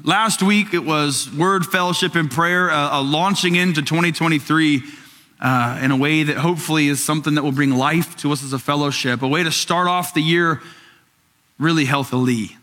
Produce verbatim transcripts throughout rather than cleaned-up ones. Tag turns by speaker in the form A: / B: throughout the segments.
A: last week it was Word, Fellowship, and Prayer, uh, a launching into twenty twenty-three uh, in a way that hopefully is something that will bring life to us as a fellowship, a way to start off the year really healthily.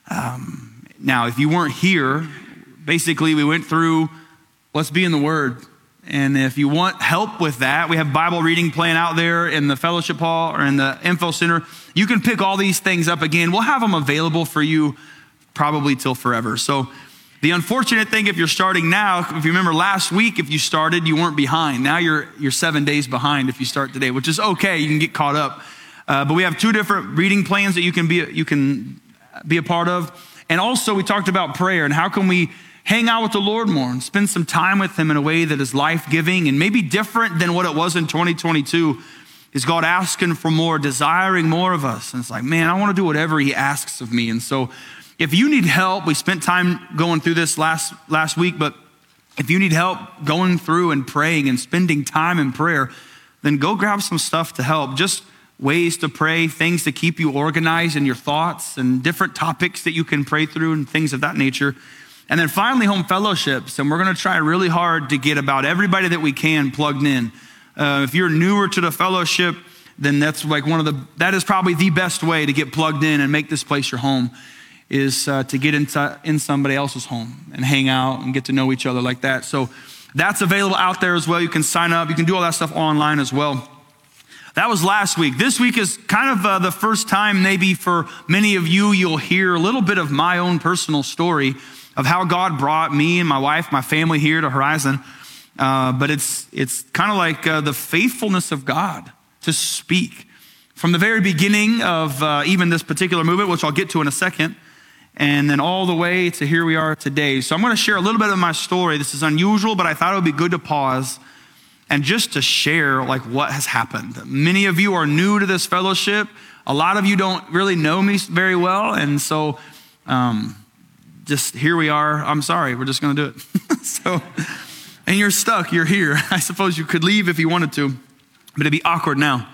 A: Um, now, if you weren't here, basically we went through let's be in the Word. And if you want help with that, we have Bible reading plan out there in the fellowship hall or in the info center. You can pick all these things up again. We'll have them available for you probably till forever. So the unfortunate thing, if you're starting now, if you remember last week, if you started, you weren't behind. Now you're you're seven days behind if you start today, which is okay. You can get caught up. Uh, but we have two different reading plans that you can be you can be a part of. And also we talked about prayer and how can we hang out with the Lord more and spend some time with him in a way that is life-giving and maybe different than what it was in twenty twenty-two. Is God asking for more, desiring more of us? And it's like, man, I want to do whatever he asks of me. And so if you need help, we spent time going through this last, last week, but if you need help going through and praying and spending time in prayer, then go grab some stuff to help. Just ways to pray, things to keep you organized in your thoughts and different topics that you can pray through and things of that nature. And then finally, home fellowships. And we're going to try really hard to get about everybody that we can plugged in. Uh, if you're newer to the fellowship, then that's like one of the, that is probably the best way to get plugged in and make this place your home is uh, to get into in somebody else's home and hang out and get to know each other like that. So that's available out there as well. You can sign up. You can do all that stuff online as well. That was last week. This week is kind of uh, the first time maybe for many of you, you'll hear a little bit of my own personal story of how God brought me and my wife, my family here to Horizon. Uh, but it's it's kind of like uh, the faithfulness of God to speak. From the very beginning of uh, even this particular movement, which I'll get to in a second, and then all the way to here we are today. So I'm going to share a little bit of my story. This is unusual, but I thought it would be good to pause and just to share like what has happened. Many of you are new to this fellowship. A lot of you don't really know me very well. And so um, just here we are. I'm sorry, we're just going to do it. so, and you're stuck, you're here. I suppose you could leave if you wanted to, but it'd be awkward now.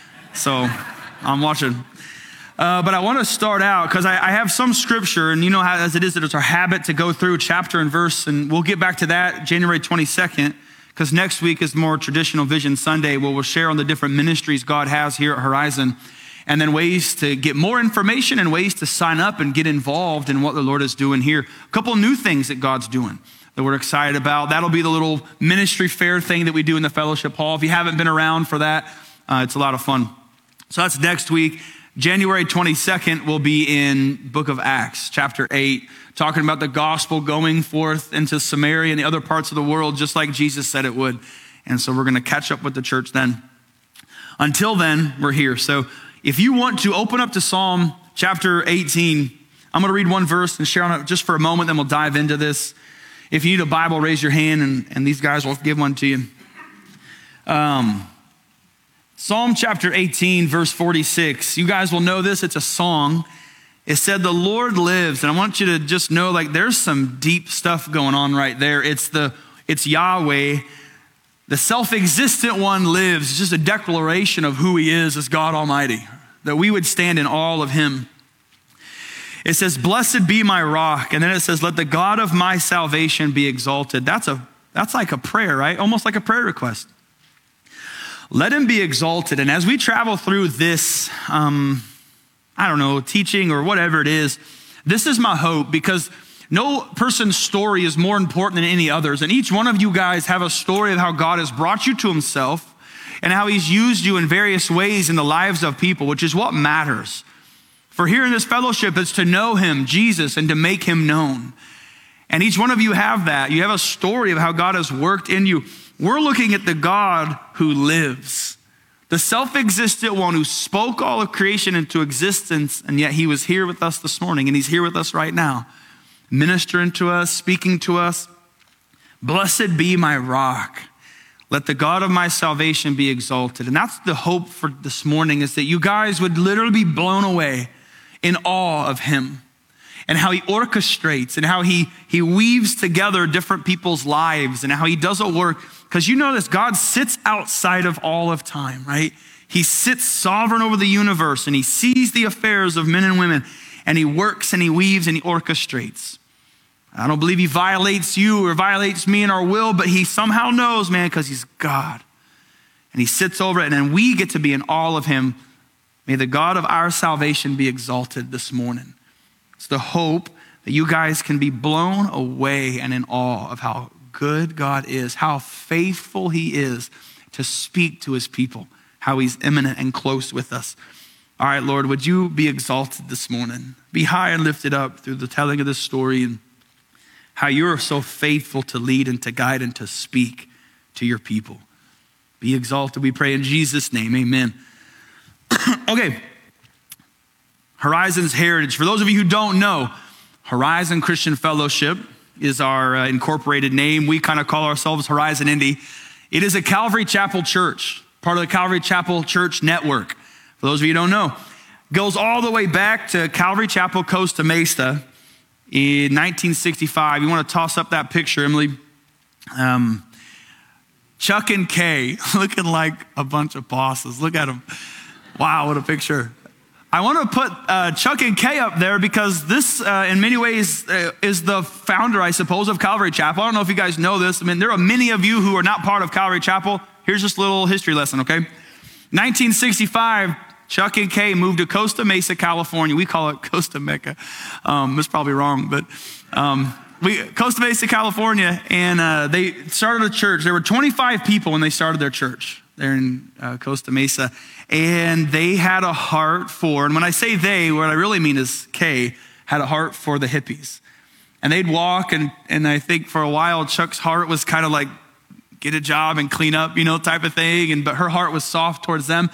A: So I'm watching. Uh, but I want to start out because I, I have some scripture, and you know how as it is that it's our habit to go through chapter and verse, and we'll get back to that January twenty-second, because next week is more traditional Vision Sunday, where we'll share on the different ministries God has here at Horizon, and then ways to get more information and ways to sign up and get involved in what the Lord is doing here. A couple new things that God's doing that we're excited about. That'll be the little ministry fair thing that we do in the fellowship hall. If you haven't been around for that, uh, it's a lot of fun. So that's next week. January twenty-second will be in book of Acts, chapter eight, talking about the gospel going forth into Samaria and the other parts of the world, just like Jesus said it would. And so we're going to catch up with the church then. Until then, we're here. So if you want to open up to Psalm chapter eighteen, I'm going to read one verse and share on it just for a moment, then we'll dive into this. If you need a Bible, raise your hand, and, and these guys will give one to you. Um, Psalm chapter eighteen, verse forty-six. You guys will know this. It's a song. It said, "The Lord lives." And I want you to just know, like, there's some deep stuff going on right there. It's the, it's Yahweh. The self-existent one lives. It's just a declaration of who he is as God Almighty, that we would stand in awe of him. It says, "Blessed be my rock." And then it says, "Let the God of my salvation be exalted." That's a, that's like a prayer, right? Almost like a prayer request. Let him be exalted. And as we travel through this, um, I don't know, teaching or whatever it is, this is my hope, because no person's story is more important than any others. And each one of you guys have a story of how God has brought you to himself and how he's used you in various ways in the lives of people, which is what matters. For here in this fellowship, it's to know him, Jesus, and to make him known. And each one of you have that. You have a story of how God has worked in you. We're looking at the God who lives, the self-existent one who spoke all of creation into existence, and yet he was here with us this morning, and he's here with us right now, ministering to us, speaking to us. Blessed be my rock. Let the God of my salvation be exalted. And that's the hope for this morning, is that you guys would literally be blown away in awe of him and how he orchestrates and how he, he weaves together different people's lives and how he does a work. Because you know this, God sits outside of all of time, right? He sits sovereign over the universe, and he sees the affairs of men and women, and he works and he weaves and he orchestrates. I don't believe he violates you or violates me in our will, but he somehow knows, man, because he's God. And he sits over it, and then we get to be in awe of him. May the God of our salvation be exalted this morning. It's the hope that you guys can be blown away and in awe of how good God is, how faithful he is to speak to his people, how he's imminent and close with us. All right, Lord, would you be exalted this morning? Be high and lifted up through the telling of this story and how you're so faithful to lead and to guide and to speak to your people. Be exalted, we pray in Jesus' name, amen. Okay, Horizon's heritage. For those of you who don't know, Horizon Christian Fellowship is our uh, incorporated name. We kind of call ourselves Horizon Indy. It is a Calvary Chapel church, part of the Calvary Chapel Church Network. For those of you who don't know, goes all the way back to Calvary Chapel, Costa Mesa in nineteen sixty-five. You want to toss up that picture, Emily? Um, Chuck and Kay, looking like a bunch of bosses. Look at them. Wow, what a picture. I want to put uh, Chuck and Kay up there because this, uh, in many ways, uh, is the founder, I suppose, of Calvary Chapel. I don't know if you guys know this. I mean, there are many of you who are not part of Calvary Chapel. Here's just a little history lesson, okay? nineteen sixty-five, Chuck and Kay moved to Costa Mesa, California. We call it Costa Mecca. Um, that's probably wrong, but um, we Costa Mesa, California, and uh, they started a church. There were twenty-five people when they started their church there in uh, Costa Mesa, and they had a heart for, and when I say they, what I really mean is Kay had a heart for the hippies. And they'd walk, and, and I think for a while, Chuck's heart was kind of like, get a job and clean up, you know, type of thing, and but her heart was soft towards them.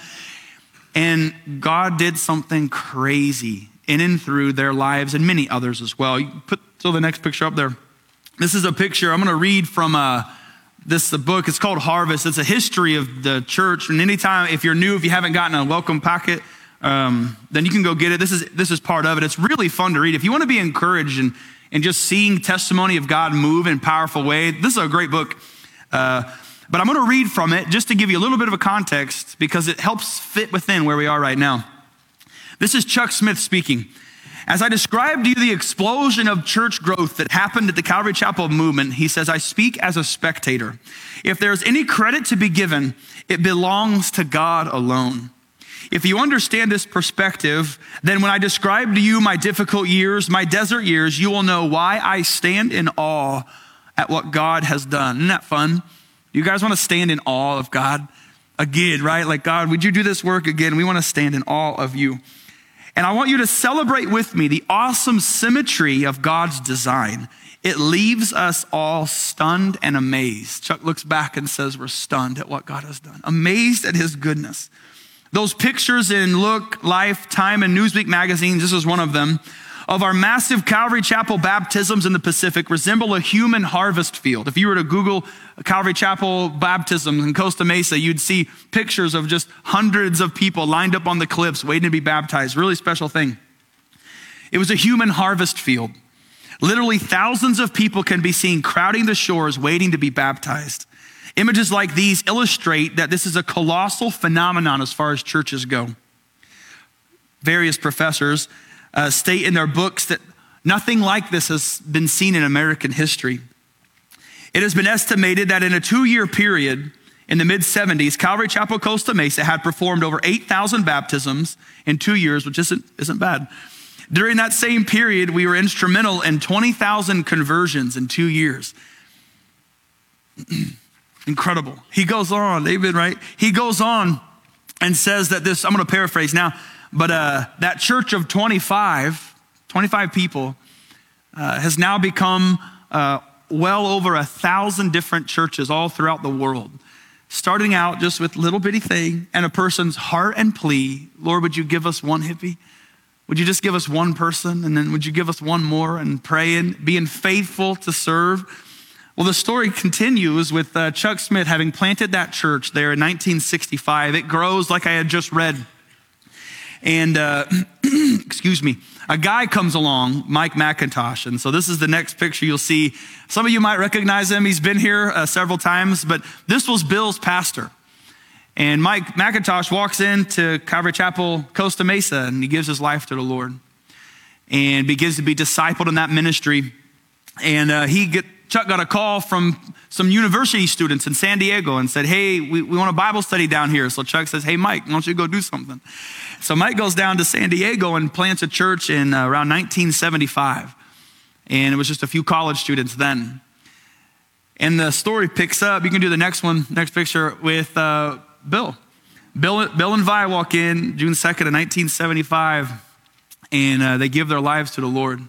A: And God did something crazy in and through their lives and many others as well. You put so the next picture up there. This is a picture. I'm going to read from uh, this the book. It's called Harvest. It's a history of the church. And anytime, if you're new, if you haven't gotten a welcome packet, um, then you can go get it. This is this is part of it. It's really fun to read. If you want to be encouraged and, and just seeing testimony of God move in a powerful way, this is a great book. Uh, But I'm going to read from it just to give you a little bit of a context because it helps fit within where we are right now. This is Chuck Smith speaking. As I described to you the explosion of church growth that happened at the Calvary Chapel movement, he says, I speak as a spectator. If there's any credit to be given, it belongs to God alone. If you understand this perspective, then when I describe to you my difficult years, my desert years, you will know why I stand in awe at what God has done. Isn't that fun? You guys want to stand in awe of God again, right? Like, God, would you do this work again? We want to stand in awe of you. And I want you to celebrate with me the awesome symmetry of God's design. It leaves us all stunned and amazed. Chuck looks back and says, we're stunned at what God has done. Amazed at his goodness. Those pictures in Look, Life, Time, and Newsweek magazines, this is one of them, of our massive Calvary Chapel baptisms in the Pacific resemble a human harvest field. If you were to Google Calvary Chapel baptisms in Costa Mesa, you'd see pictures of just hundreds of people lined up on the cliffs waiting to be baptized. Really special thing. It was a human harvest field. Literally thousands of people can be seen crowding the shores waiting to be baptized. Images like these illustrate that this is a colossal phenomenon as far as churches go. Various professors Uh, state in their books that nothing like this has been seen in American history. It has been estimated that in a two-year period in the mid seventies, Calvary Chapel Costa Mesa had performed over eight thousand baptisms in two years, which isn't, isn't bad. During that same period, we were instrumental in twenty thousand conversions in two years. Incredible. He goes on, David, right? He goes on and says that this, I'm going to paraphrase now, But uh, that church of twenty-five, twenty-five people uh, has now become uh, well over a thousand different churches all throughout the world. Starting out just with little bitty thing and a person's heart and plea, Lord, would you give us one hippie? Would you just give us one person? And then would you give us one more? And praying, being faithful to serve. Well, the story continues with uh, Chuck Smith having planted that church there in nineteen sixty-five. It grows like I had just read. And, uh, excuse me, a guy comes along, Mike McIntosh. And so this is the next picture you'll see. Some of you might recognize him. He's been here uh, several times, but this was Bill's pastor. And Mike McIntosh walks into Calvary Chapel, Costa Mesa, and he gives his life to the Lord and begins to be discipled in that ministry. And uh, he get, Chuck got a call from some university students in San Diego and said, hey, we, we want a Bible study down here. So Chuck says, hey, Mike, why don't you go do something? So Mike goes down to San Diego and plants a church in uh, around nineteen seventy-five. And it was just a few college students then. And the story picks up. You can do the next one, next picture, with uh, Bill. Bill. Bill and Vi walk in June second of nineteen seventy-five, and uh, they give their lives to the Lord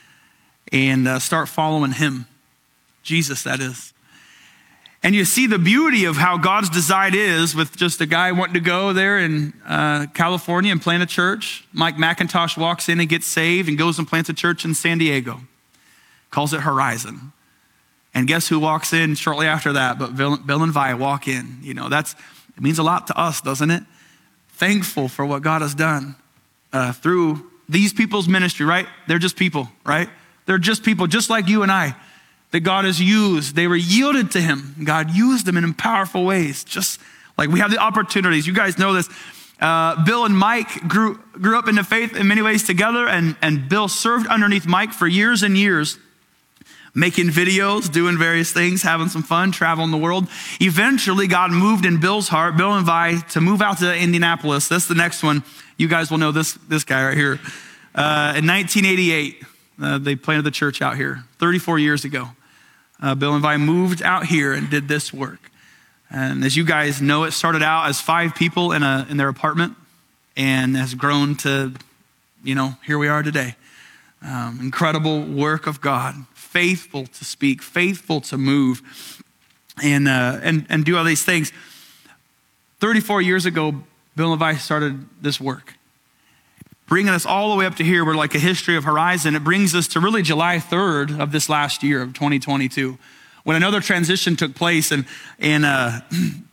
A: and uh, start following him, Jesus, that is. And you see the beauty of how God's design is with just a guy wanting to go there in uh, California and plant a church. Mike McIntosh walks in and gets saved and goes and plants a church in San Diego. Calls it Horizon. And guess who walks in shortly after that? But Bill, Bill and Vi walk in. You know, that's, it means a lot to us, doesn't it? Thankful for what God has done uh, through these people's ministry, right? They're just people, right? They're just people, just like you and I, that God has used. They were yielded to him. God used them in powerful ways, just like we have the opportunities. You guys know this. Uh, Bill and Mike grew grew up in the faith in many ways together, and, and Bill served underneath Mike for years and years, making videos, doing various things, having some fun, traveling the world. Eventually, God moved in Bill's heart, Bill and Vi, to move out to Indianapolis. That's the next one. You guys will know this, this guy right here. Uh, in nineteen eighty-eight, uh, they planted the church out here, thirty-four years ago. Uh, Bill and Vi moved out here and did this work. And as you guys know, it started out as five people in a in their apartment and has grown to, you know, here we are today. Um, incredible work of God, faithful to speak, faithful to move, and uh, and and do all these things. thirty-four years ago, Bill and Vi started this work, bringing us all the way up to here. We're like a history of Horizon. It brings us to really July third of this last year of twenty twenty-two, when another transition took place, and and uh,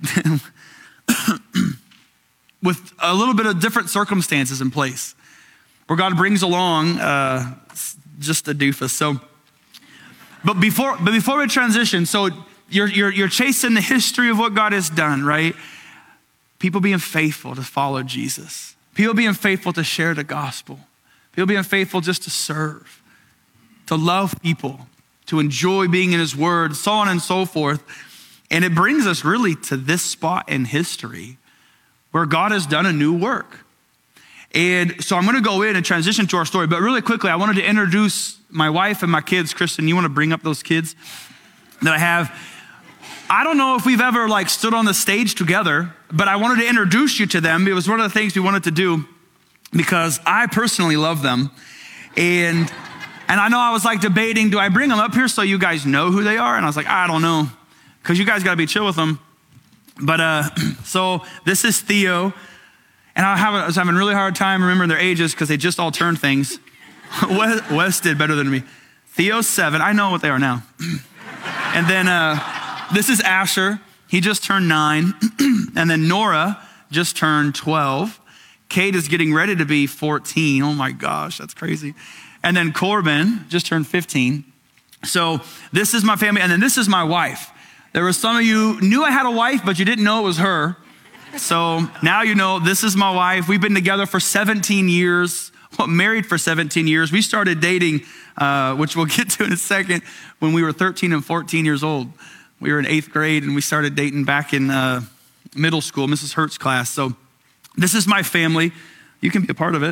A: with a little bit of different circumstances in place, where God brings along uh, just a doofus. So, but before but before we transition, so you're you're you're chasing the history of what God has done, right? People being faithful to follow Jesus. People being faithful to share the gospel. People being faithful just to serve, to love people, to enjoy being in his word, so on and so forth. And it brings us really to this spot in history where God has done a new work. And so I'm going to go in and transition to our story, but really quickly, I wanted to introduce my wife and my kids. Kristen, you want to bring up those kids that I have? I don't know if we've ever like stood on the stage together, but I wanted to introduce you to them. It was one of the things we wanted to do because I personally love them. And and I know I was like debating, do I bring them up here so you guys know who they are? And I was like, I don't know, because you guys got to be chill with them. But uh, so this is Theo. And I, have, I was having a really hard time remembering their ages because they just all turned things. Wes, Wes did better than me. Theo's seven. I know what they are now. And then uh, this is Asher. He just turned nine. And then Nora just turned twelve. Kate is getting ready to be fourteen. Oh my gosh, that's crazy. And then Corbin just turned fifteen. So this is my family. And then this is my wife. There were some of you knew I had a wife, but you didn't know it was her. So now you know, this is my wife. We've been together for seventeen years, well, married for seventeen years. We started dating, uh, which we'll get to in a second, when we were thirteen and fourteen years old. We were in eighth grade and we started dating back in uh, middle school, Missus Hertz class. So this is my family. You can be a part of it.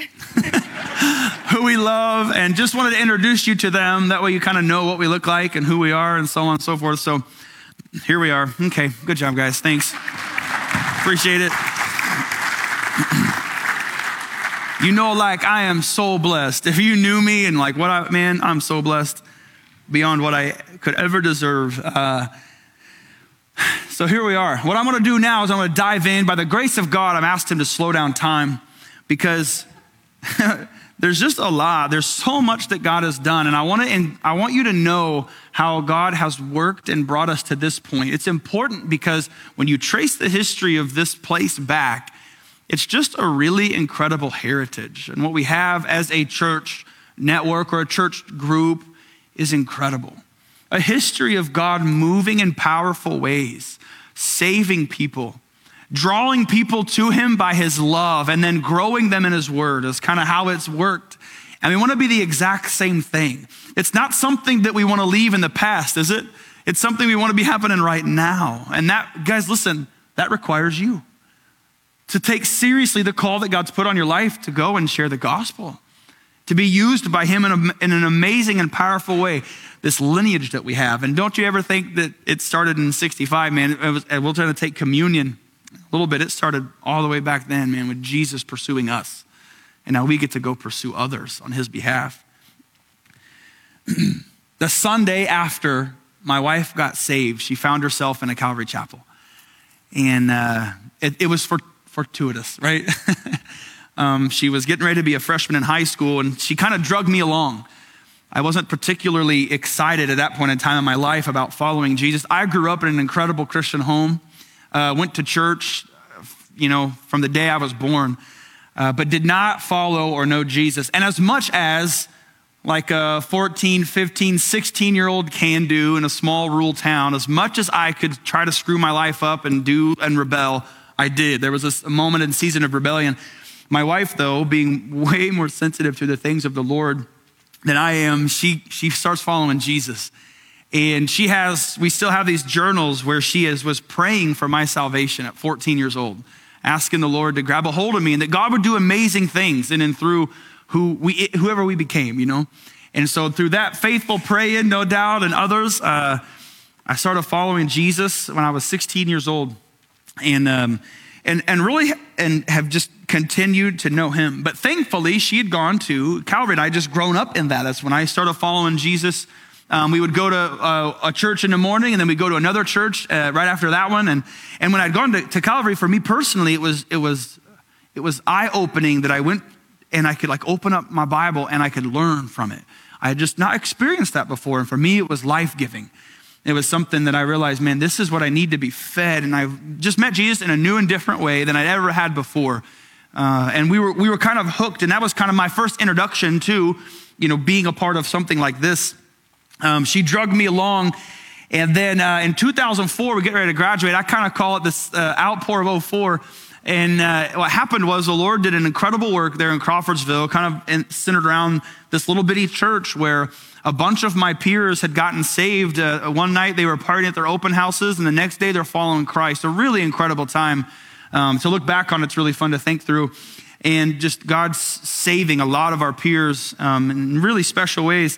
A: Who we love, and just wanted to introduce you to them. That way you kind of know what we look like and who we are and so on and so forth. So here we are. Okay, good job, guys. Thanks. Appreciate it. You know, like I am so blessed. If you knew me and like what I, man, I'm so blessed beyond what I could ever deserve. Uh, so here we are. What I'm going to do now is I'm going to dive in. By the grace of God, I'm asked him to slow down time because there's just a lot. There's so much that God has done. And I want to, and I want you to know how God has worked and brought us to this point. It's important because when you trace the history of this place back, it's just a really incredible heritage. And what we have as a church network or a church group is incredible. A history of God moving in powerful ways, saving people, drawing people to him by his love, and then growing them in his word is kind of how it's worked. And we want to be the exact same thing. It's not something that we want to leave in the past, is it? It's something we want to be happening right now. And that, guys, listen, that requires you to take seriously the call that God's put on your life to go and share the gospel, to be used by him in, a, in an amazing and powerful way, this lineage that we have. And don't you ever think that it started in sixty-five, man. It was, we'll try to take communion a little bit. It started all the way back then, man, with Jesus pursuing us. And now we get to go pursue others on his behalf. The Sunday after my wife got saved, she found herself in a Calvary Chapel. And uh, it, it was for, fortuitous, right? um, she was getting ready to be a freshman in high school, and she kind of drugged me along. I wasn't particularly excited at that point in time in my life about following Jesus. I grew up in an incredible Christian home, uh, went to church, you know, from the day I was born, uh, but did not follow or know Jesus. And as much as like a fourteen, fifteen, sixteen year old can do in a small rural town, as much as I could try to screw my life up and do and rebel, I did. There was a moment and season of rebellion. My wife, though, being way more sensitive to the things of the Lord than I am, she she starts following Jesus. And she has, we still have these journals where she is, was praying for my salvation at fourteen years old, asking the Lord to grab a hold of me and that God would do amazing things in and through who we, whoever we became, you know? And so through that faithful praying, no doubt, and others, uh, I started following Jesus when I was sixteen years old, and um, and and really and have just continued to know him. But thankfully, she had gone to Calvary, and I just grown up in that. That's when I started following Jesus. Um, we would go to uh, a church in the morning, and then we'd go to another church uh, right after that one. And and when I'd gone to, to Calvary, for me personally, it was it was it was eye-opening that I went and I could like open up my Bible and I could learn from it. I had just not experienced that before. And for me, it was life-giving. It was something that I realized, man, this is what I need to be fed. And I just met Jesus in a new and different way than I'd ever had before. Uh, and we were we were kind of hooked. And that was kind of my first introduction to, you know, being a part of something like this. Um, she drugged me along. And then uh, in two thousand four, we get ready to graduate. I kind of call it this uh, outpour of oh four. And uh, what happened was the Lord did an incredible work there in Crawfordsville, kind of in, centered around this little bitty church where a bunch of my peers had gotten saved. Uh, one night they were partying at their open houses, and the next day they're following Christ. A really incredible time um, to look back on. It's really fun to think through. And just God's saving a lot of our peers um, in really special ways.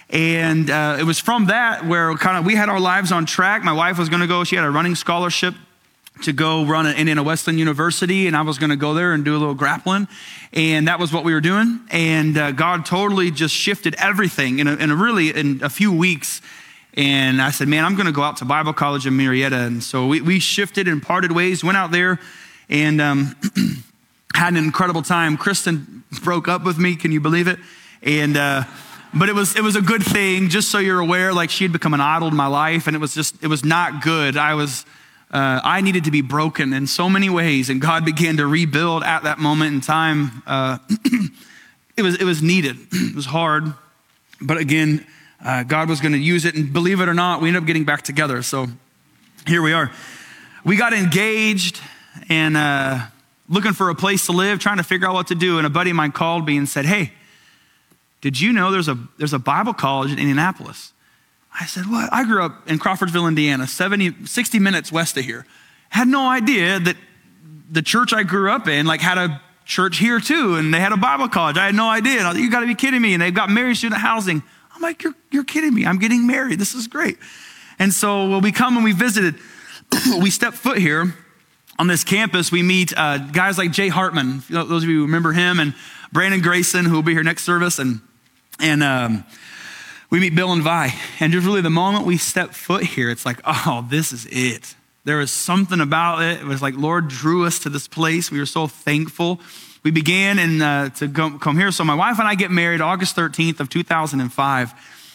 A: And uh, it was from that where kind of we had our lives on track. My wife was going to go. She had a running scholarship to go run at Indiana Wesleyan University, and I was going to go there and do a little grappling, and that was what we were doing. And uh, God totally just shifted everything in a, in a really in a few weeks. And I said, man, I'm going to go out to Bible college in Marietta. And so we, we shifted and parted ways, went out there, and um, had an incredible time. Kristen broke up with me, can you believe it? And uh, but it was it was a good thing, just so you're aware. Like, she had become an idol in my life, and it was just it was not good. I was. Uh, I needed to be broken in so many ways, and God began to rebuild at that moment in time. Uh, it was it was needed. It was hard, but again, uh, God was going to use it, and believe it or not, we ended up getting back together. So here we are. We got engaged and uh, looking for a place to live, trying to figure out what to do. And a buddy of mine called me and said, "Hey, did you know there's a there's a Bible college in Indianapolis?" I said, what? I grew up in Crawfordsville, Indiana, seventy, sixty minutes west of here. Had no idea that the church I grew up in like had a church here too, and they had a Bible college. I had no idea. And I was like, you gotta be kidding me. And they've got married student housing. I'm like, you're, you're kidding me. I'm getting married. This is great. And so when we come and we visited, we step foot here on this campus. We meet uh, guys like Jay Hartman. Those of you who remember him, and Brandon Grayson, who will be here next service. And, and, um, we meet Bill and Vi, and just really the moment we step foot here, it's like, oh, this is it. There was something about it. It was like, Lord drew us to this place. We were so thankful. We began in, uh, to go, come here. So my wife and I get married August thirteenth of two thousand five.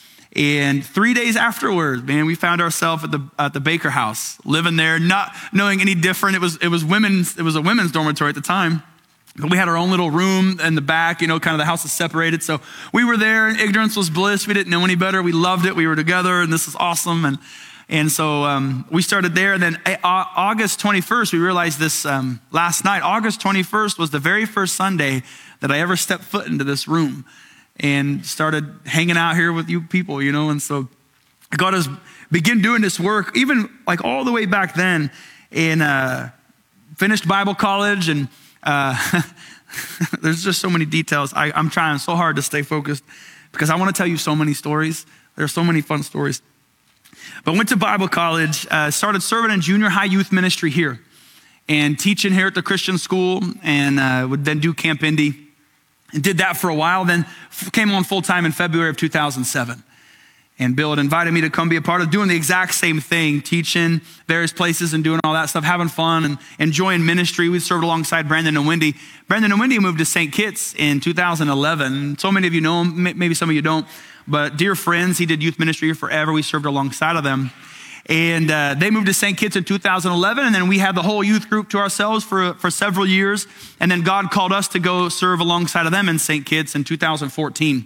A: And three days afterwards, man, we found ourselves at the at the Baker House, living there, not knowing any different. It was it was women's, it was a women's dormitory at the time. But we had our own little room in the back, you know, kind of the house is separated. So we were there, and ignorance was bliss. We didn't know any better. We loved it. We were together, and this is awesome. And and so um, we started there. And then August twenty-first, we realized this um, last night. August twenty-first was the very first Sunday that I ever stepped foot into this room. and started hanging out here with you people, you know? And so God has begun doing this work, even like all the way back then in uh, finished Bible college. And uh, there's just so many details. I, I'm trying so hard to stay focused because I want to tell you so many stories. There are so many fun stories. But went to Bible college, uh, started serving in junior high youth ministry here and teaching here at the Christian school, and uh, would then do Camp Indy. And did that for a while, then came on full time in February of two thousand seven. And Bill had invited me to come be a part of doing the exact same thing, teaching various places and doing all that stuff, having fun and enjoying ministry. We served alongside Brandon and Wendy. Brandon and Wendy moved to Saint Kitts in two thousand eleven. So many of you know him, maybe some of you don't, but dear friends, he did youth ministry here forever. We served alongside of them. And uh, they moved to Saint Kitts in two thousand eleven, and then we had the whole youth group to ourselves for, for several years. And then God called us to go serve alongside of them in Saint Kitts in two thousand fourteen.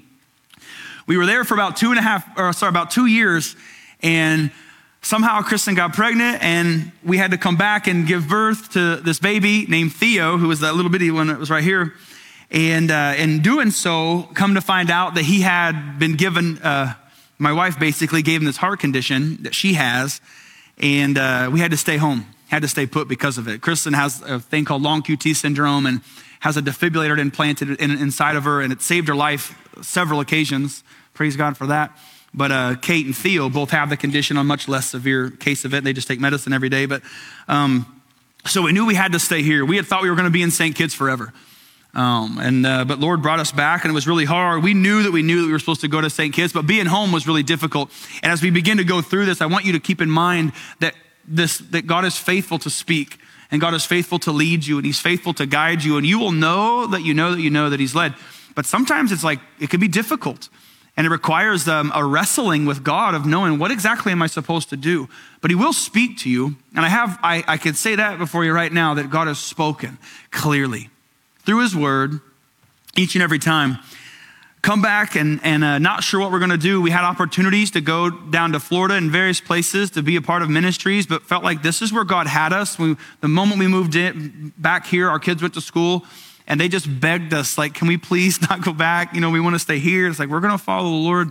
A: We were there for about two and a half, or sorry, about two years, and somehow Kristen got pregnant, and we had to come back and give birth to this baby named Theo, who was that little bitty one that was right here. And uh, in doing so, come to find out that he had been given, uh, my wife basically gave him this heart condition that she has, and uh, we had to stay home, had to stay put because of it. Kristen has a thing called long Q T syndrome and has a defibrillator implanted in, inside of her, and it saved her life several occasions. Praise God for that. But uh, Kate and Theo both have the condition, on much less severe case of it. They just take medicine every day. But um, so we knew we had to stay here. We had thought we were going to be in Saint Kitts forever. Um, and uh, but Lord brought us back, and it was really hard. We knew that we knew that we were supposed to go to Saint Kitts, but being home was really difficult. And as we begin to go through this, I want you to keep in mind that this that God is faithful to speak, and God is faithful to lead you, and he's faithful to guide you, and you will know that you know that you know that he's led. But sometimes it's like, it can be difficult, and it requires um, a wrestling with God of knowing what exactly am I supposed to do. But he will speak to you, and I have I, I could say that before you right now, that God has spoken clearly through his word each and every time. Come back and, and uh, not sure what we're going to do. We had opportunities to go down to Florida and various places to be a part of ministries, but felt like this is where God had us. We, the moment we moved in, back here, our kids went to school, and they just begged us, like, can we please not go back? You know, we want to stay here. It's like, we're going to follow the Lord.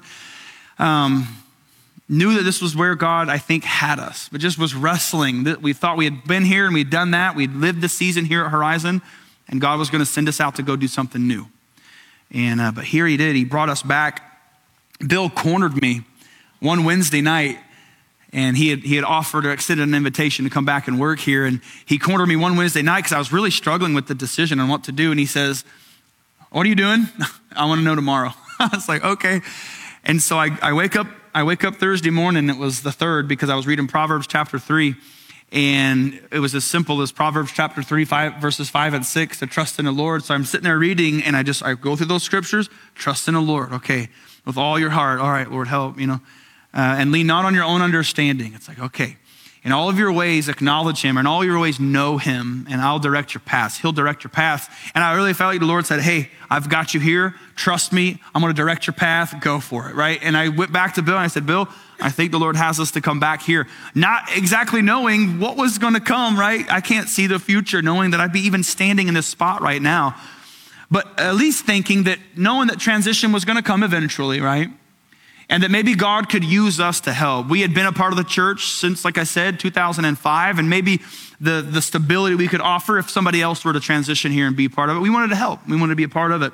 A: Um, knew that this was where God, I think, had us, but just was wrestling. We thought we had been here and we'd done that. We'd lived the season here at Horizon, and God was going to send us out to go do something new. And uh, but here he did. He brought us back. Bill cornered me one Wednesday night, and he had he had offered or extended an invitation to come back and work here. And he cornered me one Wednesday night because I was really struggling with the decision on what to do. And he says, "What are you doing?" "I want to know tomorrow." I was like, "Okay." And so I, I wake up. I wake up Thursday morning. It was the third, because I was reading Proverbs chapter three. And it was as simple as Proverbs chapter three, five, verses five and six, to trust in the Lord. So I'm sitting there reading, and I just, I go through those scriptures, trust in the Lord. Okay, with all your heart. All right, Lord, help, you know. Uh, and lean not on your own understanding. It's like, okay, in all of your ways, acknowledge him. In all your ways, know him, and I'll direct your paths. He'll direct your paths. And I really felt like the Lord said, hey, I've got you here. Trust me. I'm going to direct your path. Go for it, right? And I went back to Bill, and I said, Bill, I think the Lord has us to come back here. Not exactly knowing what was going to come, right? I can't see the future, knowing that I'd be even standing in this spot right now. But at least thinking that, knowing that transition was going to come eventually, right? And that maybe God could use us to help. We had been a part of the church since, like I said, two thousand five, and maybe the, the stability we could offer if somebody else were to transition here and be part of it. We wanted to help. We wanted to be a part of it.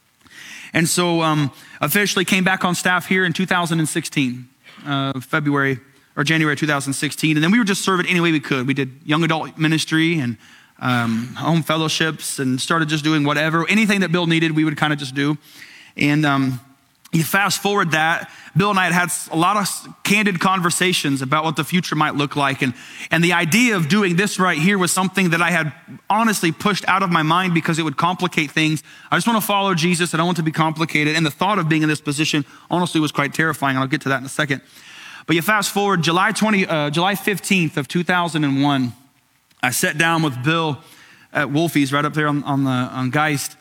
A: And so um, officially came back on staff here in two thousand sixteen, uh, February or January two thousand sixteen. And then we were just serving any way we could. We did young adult ministry and um, home fellowships, and started just doing whatever. Anything that Bill needed, we would kind of just do. And um, you fast forward that, Bill and I had had a lot of candid conversations about what the future might look like. And, and the idea of doing this right here was something that I had honestly pushed out of my mind because it would complicate things. I just want to follow Jesus. I don't want to be complicated. And the thought of being in this position honestly was quite terrifying. And I'll get to that in a second. But you fast forward July twentieth, uh, July fifteenth of two thousand one, I sat down with Bill at Wolfie's right up there on, on, the, on Geist.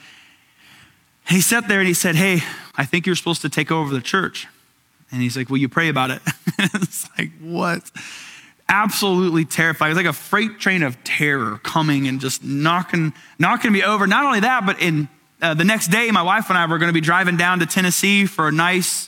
A: He sat there and he said, hey, I think you're supposed to take over the church. And he's like, will you pray about it? It's like, what? Absolutely terrifying. It was like a freight train of terror coming and just knocking, knocking me over. Not only that, but in uh, the next day, my wife and I were going to be driving down to Tennessee for a nice,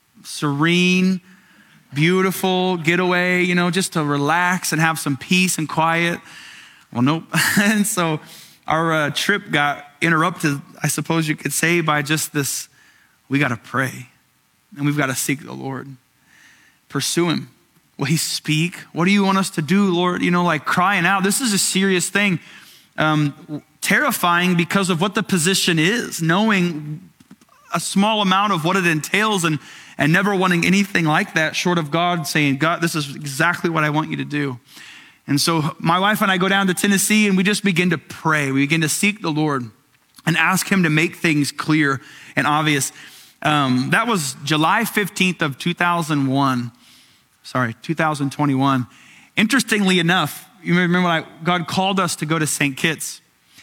A: serene, beautiful getaway, you know, just to relax and have some peace and quiet. Well, nope. And so our uh, trip got interrupted, I suppose you could say, by just this, we got to pray and we've got to seek the Lord, pursue him. Will he speak? What do you want us to do, Lord? You know, like crying out. This is a serious thing. Um, terrifying because of what the position is, knowing a small amount of what it entails and, and never wanting anything like that short of God saying, God, this is exactly what I want you to do. And so my wife and I go down to Tennessee and we just begin to pray. We begin to seek the Lord and ask him to make things clear and obvious. Um, that was July fifteenth of two thousand one. Sorry, two thousand twenty-one. Interestingly enough, you remember when I, God called us to go to Saint Kitts.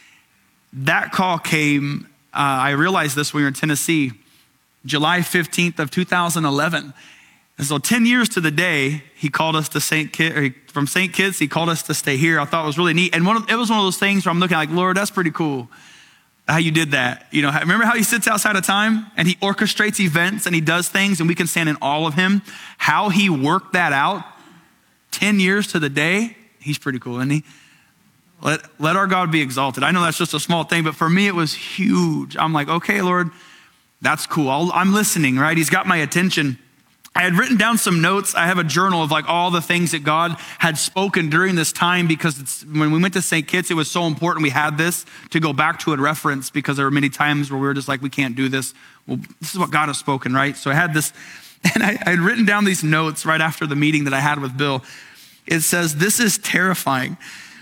A: That call came, uh, I realized this when we were in Tennessee, July fifteenth of two thousand eleven. And so ten years to the day, he called us to Saint Kitts, or from Saint Kitts, he called us to stay here. I thought it was really neat. And one of, it was one of those things where I'm looking like, Lord, that's pretty cool how you did that. You know, remember how he sits outside of time and he orchestrates events and he does things and we can stand in awe of him? How he worked that out ten years to the day, he's pretty cool, isn't he? Let, let our God be exalted. I know that's just a small thing, but for me, it was huge. I'm like, okay, Lord, that's cool. I'll, I'm listening, right? He's got my attention. I had written down some notes. I have a journal of like all the things that God had spoken during this time because it's, when we went to Saint Kitts, it was so important we had this to go back to and reference because there were many times where we were just like, we can't do this. Well, this is what God has spoken, right? So I had this, and I, I had written down these notes right after the meeting that I had with Bill. It says, this is terrifying.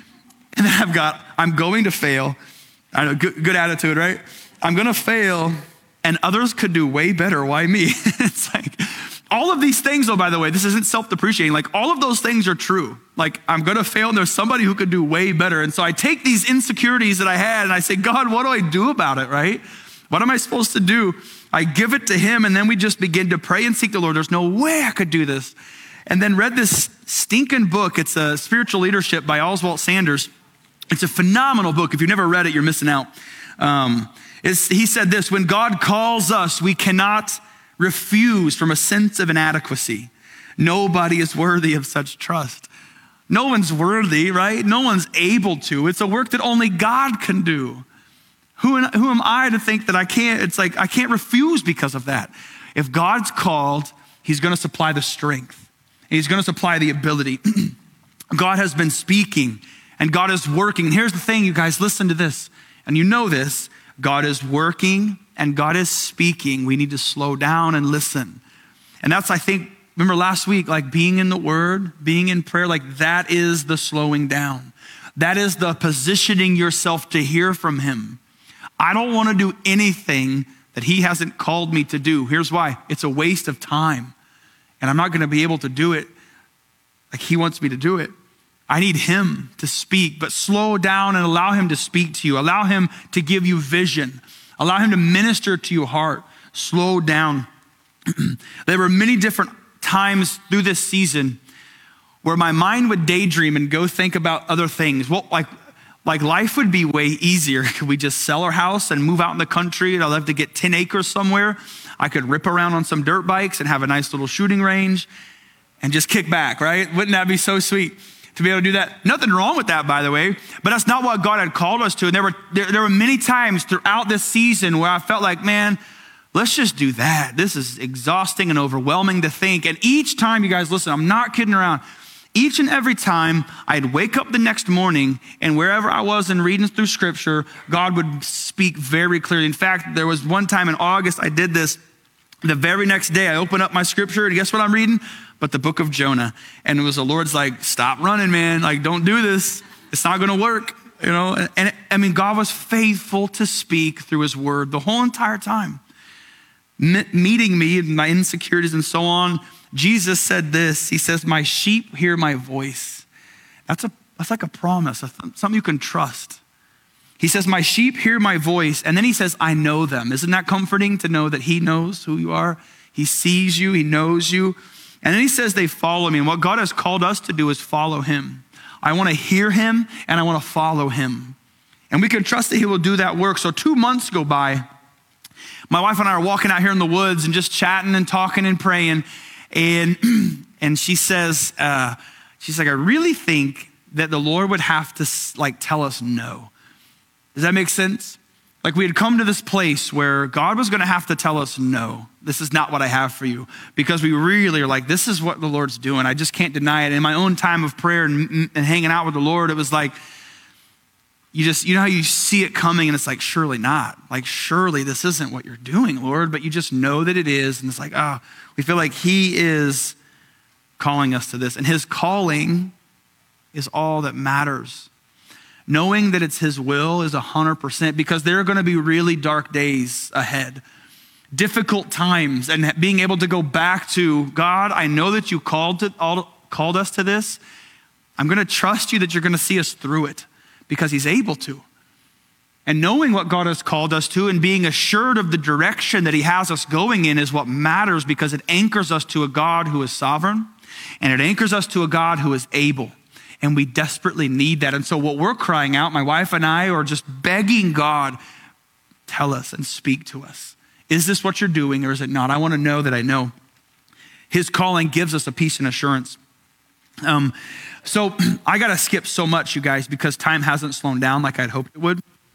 A: And then I've got, I'm going to fail. I know, good, good attitude, right? I'm going to fail and others could do way better. Why me? It's like, all of these things, oh, by the way, this isn't self-depreciating. Like all of those things are true. Like I'm going to fail and there's somebody who could do way better. And so I take these insecurities that I had and I say, God, what do I do about it, right? What am I supposed to do? I give it to him and then we just begin to pray and seek the Lord. There's no way I could do this. And then read this stinking book. It's a Spiritual Leadership by Oswald Sanders. It's a phenomenal book. If you've never read it, you're missing out. Um, it's, he said this, when God calls us, we cannot refuse from a sense of inadequacy. Nobody is worthy of such trust. No one's worthy, right? No one's able to. It's a work that only God can do. Who, who am I to think that I can't? It's like I can't refuse because of that. If God's called, he's going to supply the strength. He's going to supply the ability. God has been speaking and God is working. And here's the thing, you guys, listen to this. And you know this, God is working and God is speaking. We need to slow down and listen. And that's, I think, remember last week, like being in the word, being in prayer, like that is the slowing down. That is the positioning yourself to hear from him. I don't want to do anything that he hasn't called me to do. Here's why. It's a waste of time. And I'm not going to be able to do it like he wants me to do it. I need him to speak, but slow down and allow him to speak to you. Allow him to give you vision. Allow him to minister to your heart. Slow down. There were many different times through this season where my mind would daydream and go think about other things. Well, like, like life would be way easier. Could we just sell our house and move out in the country? I'd love to get ten acres somewhere. I could rip around on some dirt bikes and have a nice little shooting range and just kick back, right? Wouldn't that be so sweet to be able to do that? Nothing wrong with that, by the way, but that's not what God had called us to. And there were, there, there were many times throughout this season where I felt like, man, let's just do that. This is exhausting and overwhelming to think. And each time, you guys, listen, I'm not kidding around. Each and every time I'd wake up the next morning and wherever I was in reading through scripture, God would speak very clearly. In fact, there was one time in August I did this. The very next day I opened up my scripture and guess what I'm reading? But the book of Jonah. And it was the Lord's like, stop running, man. Like, don't do this. It's not going to work. You know? And, and I mean, God was faithful to speak through his word the whole entire time. Me- meeting me and my insecurities and so on. Jesus said this, he says, my sheep hear my voice. That's a that's like a promise, something you can trust. He says, my sheep hear my voice. And then he says, I know them. Isn't that comforting to know that he knows who you are? He sees you, he knows you. And then he says, they follow me. And what God has called us to do is follow him. I want to hear him and I want to follow him. And we can trust that he will do that work. So two months go by. My wife and I are walking out here in the woods and just chatting and talking and praying. And, and she says, uh, she's like, I really think that the Lord would have to like tell us no. Does that make sense? Like we had come to this place where God was gonna have to tell us no. This is not what I have for you. Because we really are like, this is what the Lord's doing. I just can't deny it. In my own time of prayer and, and hanging out with the Lord, it was like, you just, you know how you see it coming and it's like, surely not. Like, surely this isn't what you're doing, Lord. But you just know that it is. And it's like, ah, oh, we feel like he is calling us to this. And his calling is all that matters. Knowing that it's his will is one hundred percent, because there are going to be really dark days ahead, difficult times, and being able to go back to, God, I know that you called, to, all, called us to this. I'm going to trust you that you're going to see us through it, because he's able to. And knowing what God has called us to and being assured of the direction that he has us going in is what matters, because it anchors us to a God who is sovereign, and it anchors us to a God who is able. And we desperately need that. And so what we're crying out, my wife and I, are just begging God, tell us and speak to us. Is this what you're doing or is it not? I want to know that I know. His calling gives us a peace and assurance. Um, so I got to skip so much, you guys, because time hasn't slowed down like I'd hoped it would.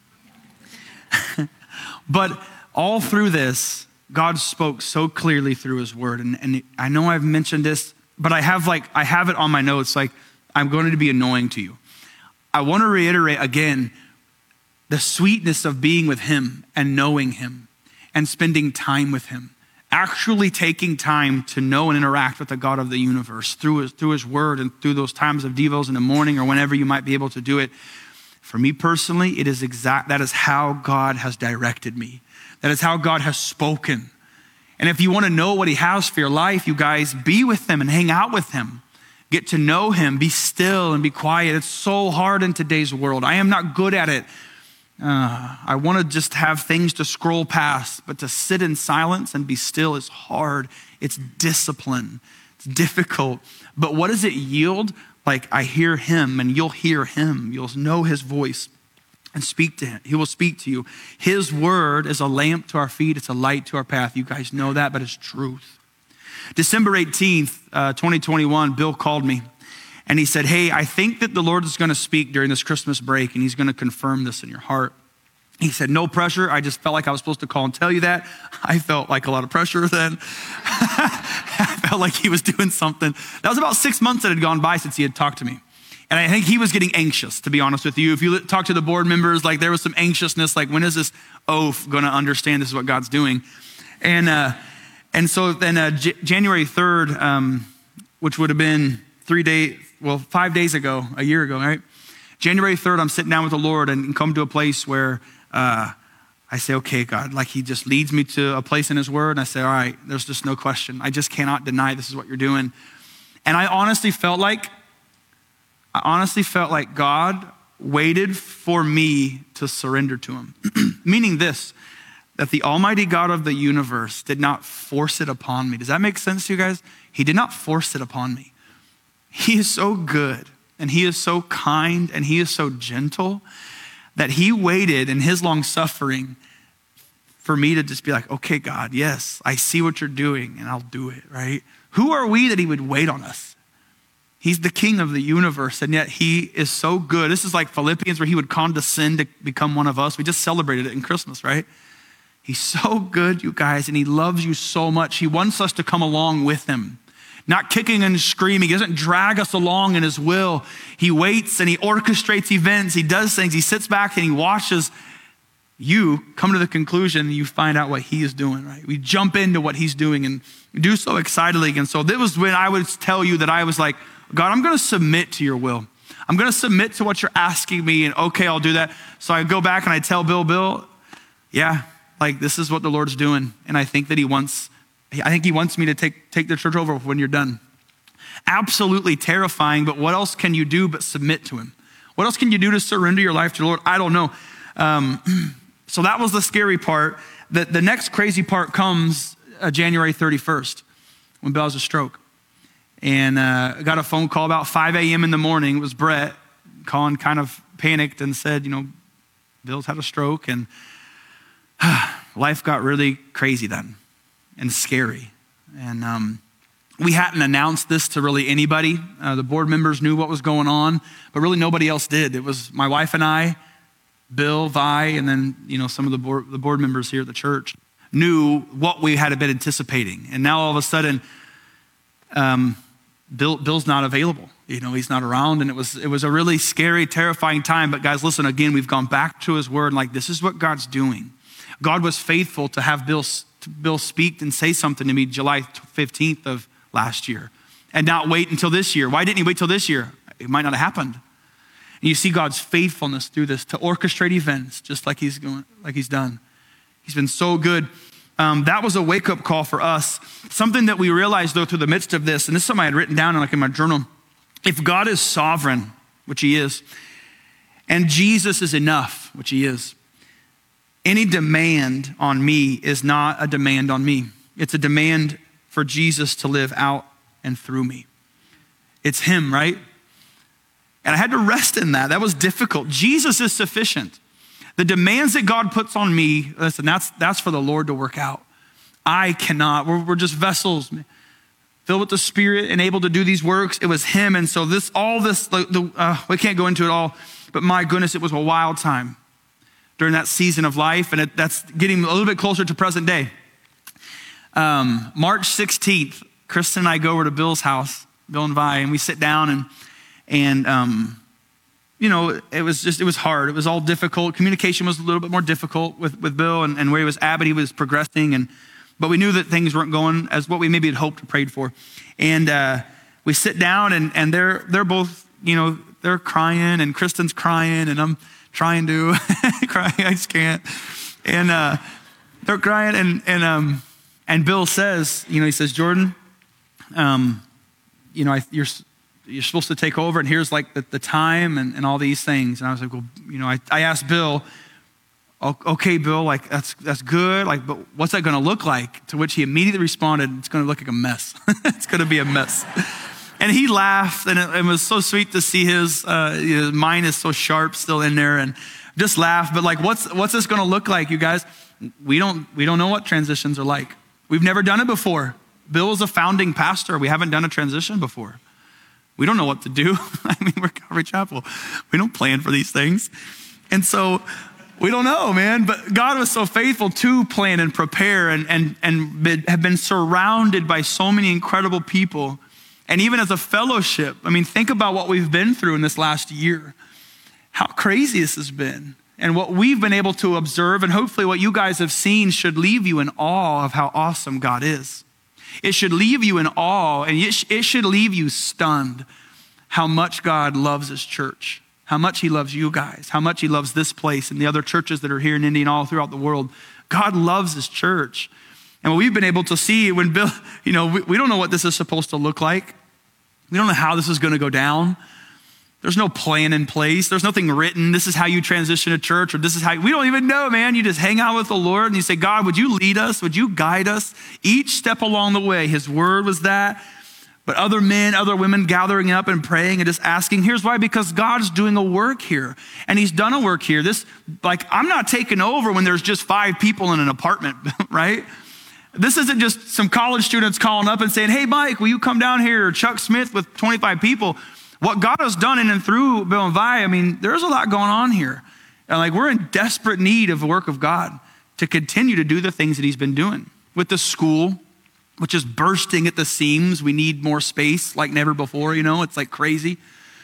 A: But all through this, God spoke so clearly through his word. And, and I know I've mentioned this, but I have like, I have it on my notes, like, I'm going to be annoying to you. I want to reiterate again, the sweetness of being with him and knowing him and spending time with him. Actually taking time to know and interact with the God of the universe through his, through his word and through those times of devos in the morning or whenever you might be able to do it. For me personally, it is exact, that is how God has directed me. That is how God has spoken. And if you want to know what he has for your life, you guys, be with him and hang out with him. Get to know him, be still and be quiet. It's so hard in today's world. I am not good at it. Uh, I want to just have things to scroll past, but to sit in silence and be still is hard. It's discipline. It's difficult. But what does it yield? Like I hear him and you'll hear him. You'll know his voice and speak to him. He will speak to you. His word is a lamp to our feet. It's a light to our path. You guys know that, but it's truth. December eighteenth, uh, twenty twenty-one, Bill called me and he said, hey, I think that the Lord is going to speak during this Christmas break and he's going to confirm this in your heart. He said, no pressure. I just felt like I was supposed to call and tell you that. I felt like a lot of pressure then. I felt like he was doing something. That was about six months that had gone by since he had talked to me. And I think he was getting anxious, to be honest with you. If you talk to the board members, like there was some anxiousness, like when is this oaf going to understand this is what God's doing? And, uh, And so then uh, J- January third, um, which would have been three days, well, five days ago, a year ago, right? January third, I'm sitting down with the Lord and come to a place where uh, I say, okay, God, like he just leads me to a place in his word. And I say, all right, there's just no question. I just cannot deny this is what you're doing. And I honestly felt like, I honestly felt like God waited for me to surrender to him. Meaning this, that the Almighty God of the universe did not force it upon me. Does that make sense to you guys? He did not force it upon me. He is so good and he is so kind and he is so gentle that he waited in his long suffering for me to just be like, okay, God, yes, I see what you're doing and I'll do it, right? Who are we that he would wait on us? He's the king of the universe and yet he is so good. This is like Philippians where he would condescend to become one of us. We just celebrated it in Christmas, right? He's so good, you guys, and he loves you so much. He wants us to come along with him, not kicking and screaming. He doesn't drag us along in his will. He waits and he orchestrates events. He does things. He sits back and he watches you come to the conclusion and you find out what he is doing, right? We jump into what he's doing and do so excitedly. And so that was when I would tell you that I was like, God, I'm going to submit to your will. I'm going to submit to what you're asking me and okay, I'll do that. So I go back and I tell Bill, Bill, yeah, like this is what the Lord's doing. And I think that he wants, I think he wants me to take, take the church over when you're done. Absolutely terrifying, but what else can you do but submit to him? What else can you do to surrender your life to the Lord? I don't know. Um, so that was the scary part. The, the next crazy part comes uh, January thirty-first when Bill has a stroke. And uh, I got a phone call about five a.m. in the morning. It was Brett calling, kind of panicked and said, you know, Bill's had a stroke, and life got really crazy then and scary. And um, we hadn't announced this to really anybody. Uh, the board members knew what was going on, but really nobody else did. It was my wife and I, Bill, Vi, and then, you know, some of the board, the board members here at the church knew what we had been anticipating. And now all of a sudden, um, Bill, Bill's not available. You know, he's not around. And it was, it was a really scary, terrifying time. But guys, listen, again, we've gone back to his word. Like, this is what God's doing. God was faithful to have Bill, to Bill speak and say something to me July fifteenth of last year and not wait until this year. Why didn't he wait till this year? It might not have happened. And you see God's faithfulness through this to orchestrate events just like he's going, like he's done. He's been so good. Um, that was a wake-up call for us. Something that we realized though through the midst of this, and this is something I had written down like in my journal. If God is sovereign, which he is, and Jesus is enough, which he is, any demand on me is not a demand on me. It's a demand for Jesus to live out and through me. It's him, right? And I had to rest in that. That was difficult. Jesus is sufficient. The demands that God puts on me, listen, that's, that's for the Lord to work out. I cannot. We're, we're just vessels filled with the Spirit and able to do these works. It was him. And so this, all this, the, the, uh, we can't go into it all, but my goodness, it was a wild time during that season of life. And it, that's getting a little bit closer to present day. Um, March sixteenth, Kristen and I go over to Bill's house, Bill and Vi, and we sit down and, and, um, you know, it was just, it was hard. It was all difficult. Communication was a little bit more difficult with, with Bill and, and where he was at, but he was progressing. And, but we knew that things weren't going as what we maybe had hoped or prayed for. And uh, we sit down and, and they're, they're both, you know, they're crying and Kristen's crying and I'm trying to cry. I just can't. And uh, they're crying and, and, um, and Bill says, you know, he says, Jordan, um, you know, I, you're, you're supposed to take over and here's like the, the time and, and all these things. And I was like, well, you know, I, I asked Bill, okay, Bill, like that's, that's good. Like, but what's that going to look like? To which he immediately responded, it's going to look like a mess. It's going to be a mess. And he laughed and it, it was so sweet to see his, uh, his mind is so sharp still in there and just laugh. But like, what's, what's this going to look like, you guys? We don't, we don't know what transitions are like. We've never done it before. Bill is a founding pastor. We haven't done a transition before. We don't know what to do. I mean, we're Calvary Chapel. We don't plan for these things. And so we don't know, man. But God was so faithful to plan and prepare and, and, and been, have been surrounded by so many incredible people. And even as a fellowship, I mean, think about what we've been through in this last year. How crazy this has been. And what we've been able to observe and hopefully what you guys have seen should leave you in awe of how awesome God is. It should leave you in awe and it, sh- it should leave you stunned how much God loves his church, how much he loves you guys, how much he loves this place and the other churches that are here in Indy and all throughout the world. God loves his church. And what we've been able to see when Bill, you know, we, we don't know what this is supposed to look like. We don't know how this is going to go down. There's no plan in place. There's nothing written. This is how you transition a church or this is how, you, we don't even know, man. You just hang out with the Lord and you say, God, would you lead us? Would you guide us each step along the way? His word was that. But other men, other women gathering up and praying and just asking. Here's why, because God's doing a work here and he's done a work here. This, like, I'm not taking over when there's just five people in an apartment, right? This isn't just some college students calling up and saying, hey, Mike, will you come down here? Or Chuck Smith with twenty-five people. What God has done in and through Bill and Vi, I mean, there's a lot going on here. And like, we're in desperate need of the work of God to continue to do the things that he's been doing. With the school, which is bursting at the seams. We need more space like never before, you know, it's like crazy.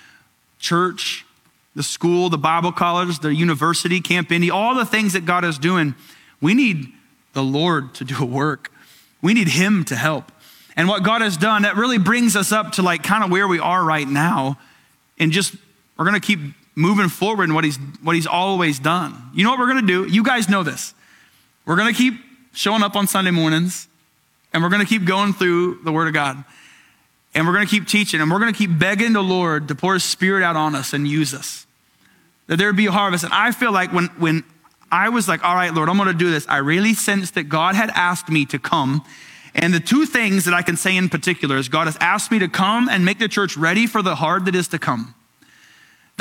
A: Church, the school, the Bible college, the university, Camp Indy, all the things that God is doing. We need the Lord to do a work. We need him to help. And what God has done, that really brings us up to like kind of where we are right now. And just, we're going to keep moving forward in what he's, what he's always done. You know what we're going to do? You guys know this. We're going to keep showing up on Sunday mornings and we're going to keep going through the word of God. And we're going to keep teaching and we're going to keep begging the Lord to pour his spirit out on us and use us. That there be a harvest. And I feel like when, when I was like, all right, Lord, I'm going to do this. I really sensed that God had asked me to come. And the two things that I can say in particular is God has asked me to come and make the church ready for the hard that is to come.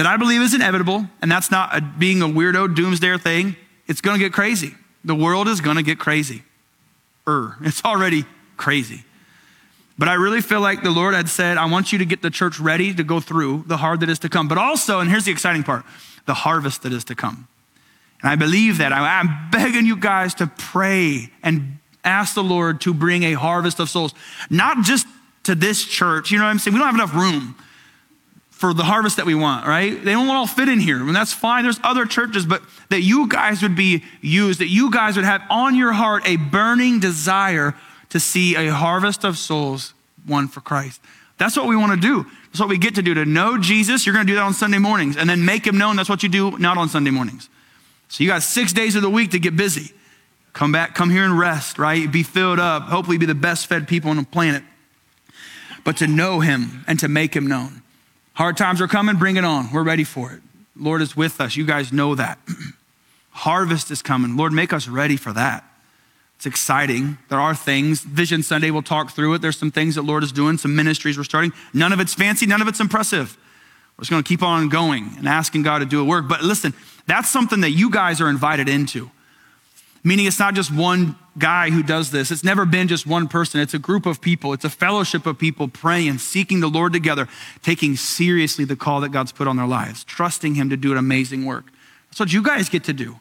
A: that I believe is inevitable, and that's not a, being a weirdo doomsday thing. It's gonna get crazy. The world is gonna get crazy. Er, it's already crazy. But I really feel like the Lord had said, I want you to get the church ready to go through the hard that is to come. But also, and here's the exciting part, the harvest that is to come. And I believe that. I, I'm begging you guys to pray and ask the Lord to bring a harvest of souls, not just to this church. You know what I'm saying? We don't have enough room for the harvest that we want, right? They don't all fit in here, and that's fine. There's other churches, but that you guys would be used, that you guys would have on your heart a burning desire to see a harvest of souls won for Christ. That's what we want to do. That's what we get to do, to know Jesus. You're going to do that on Sunday mornings, and then make him known. That's what you do not on Sunday mornings. So you got six days of the week to get busy. Come back, come here and rest, right? Be filled up, hopefully be the best fed people on the planet. But to know him and to make him known. Hard times are coming, bring it on. We're ready for it. Lord is with us. You guys know that. Harvest is coming. Lord, make us ready for that. It's exciting. There are things. Vision Sunday, we'll talk through it. There's some things that Lord is doing, some ministries we're starting. None of it's fancy, none of it's impressive. We're just gonna keep on going and asking God to do a work. But listen, that's something that you guys are invited into. Meaning it's not just one guy who does this. It's never been just one person. It's a group of people. It's a fellowship of people praying, seeking the Lord together, taking seriously the call that God's put on their lives, trusting him to do an amazing work. That's what you guys get to do.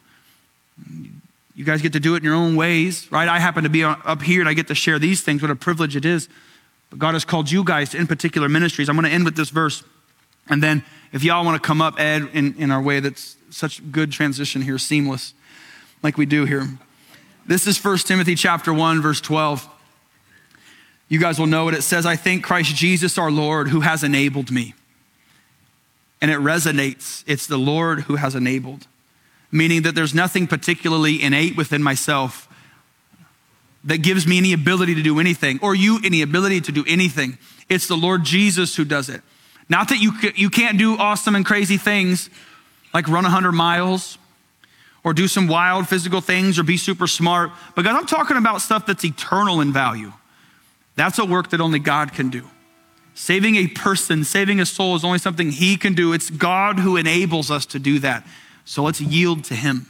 A: You guys get to do it in your own ways, right? I happen to be up here and I get to share these things. What a privilege it is. But God has called you guys to in particular ministries. I'm going to end with this verse. And then if y'all want to come up, Ed, in, in our way that's such good transition here, seamless, like we do here. This is First Timothy chapter one, verse twelve. You guys will know it. It says, I thank Christ Jesus our Lord who has enabled me. And it resonates. It's the Lord who has enabled. Meaning that there's nothing particularly innate within myself that gives me any ability to do anything, or you any ability to do anything. It's the Lord Jesus who does it. Not that you, you can't do awesome and crazy things like run one hundred miles or do some wild physical things or be super smart. But God, I'm talking about stuff that's eternal in value. That's a work that only God can do. Saving a person, saving a soul is only something he can do. It's God who enables us to do that. So let's yield to him.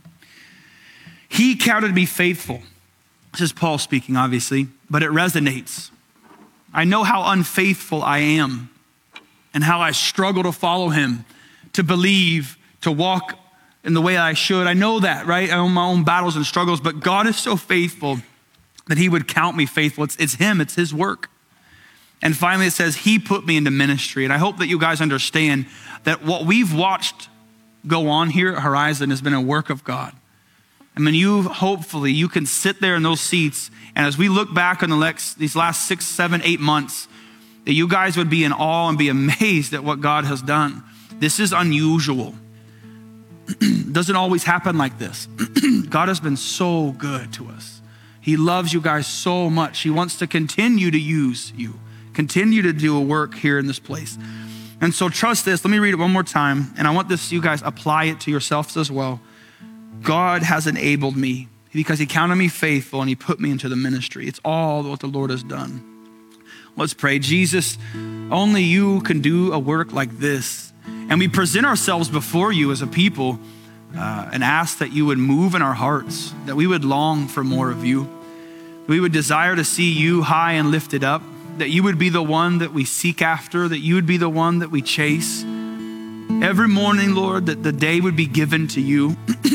A: He counted me faithful. This is Paul speaking, obviously, but it resonates. I know how unfaithful I am and how I struggle to follow him, to believe, to walk in the way I should. I know that, right? I own my own battles and struggles, but God is so faithful that he would count me faithful. It's, it's him, it's his work. And finally it says, he put me into ministry. And I hope that you guys understand that what we've watched go on here at Horizon has been a work of God. I mean, you hopefully, you can sit there in those seats, and as we look back on the next, these last six, seven, eight months, that you guys would be in awe and be amazed at what God has done. This is unusual. Doesn't always happen like this. God has been so good to us. He loves you guys so much. He wants to continue to use you, continue to do a work here in this place. And so trust this. Let me read it one more time. And I want this, you guys apply it to yourselves as well. God has enabled me because he counted me faithful and he put me into the ministry. It's all what the Lord has done. Let's pray. Jesus, only you can do a work like this. And we present ourselves before you as a people uh, and ask that you would move in our hearts, that we would long for more of you. We would desire to see you high and lifted up, that you would be the one that we seek after, that you would be the one that we chase. Every morning, Lord, that the day would be given to you.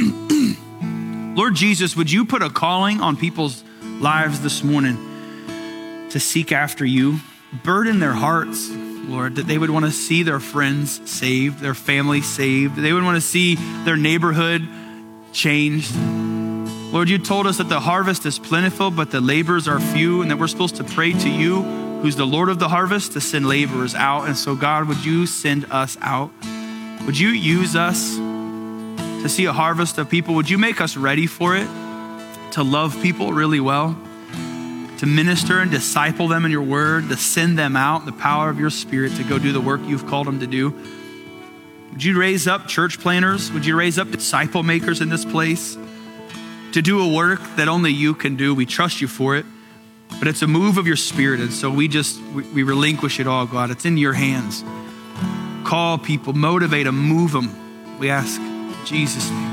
A: Lord Jesus, would you put a calling on people's lives this morning to seek after you? Burden their hearts, Lord, that they would want to see their friends saved, their family saved. They would want to see their neighborhood changed. Lord, you told us that the harvest is plentiful, but the laborers are few, and that we're supposed to pray to you, who's the Lord of the harvest, to send laborers out. And so God, would you send us out? Would you use us to see a harvest of people? Would you make us ready for it, to love people really well, to minister and disciple them in your word, to send them out, the power of your spirit to go do the work you've called them to do? Would you raise up church planners? Would you raise up disciple makers in this place to do a work that only you can do? We trust you for it, but it's a move of your spirit. And so we just, we, we relinquish it all, God. It's in your hands. call people, motivate them, move them. We ask in Jesus' name.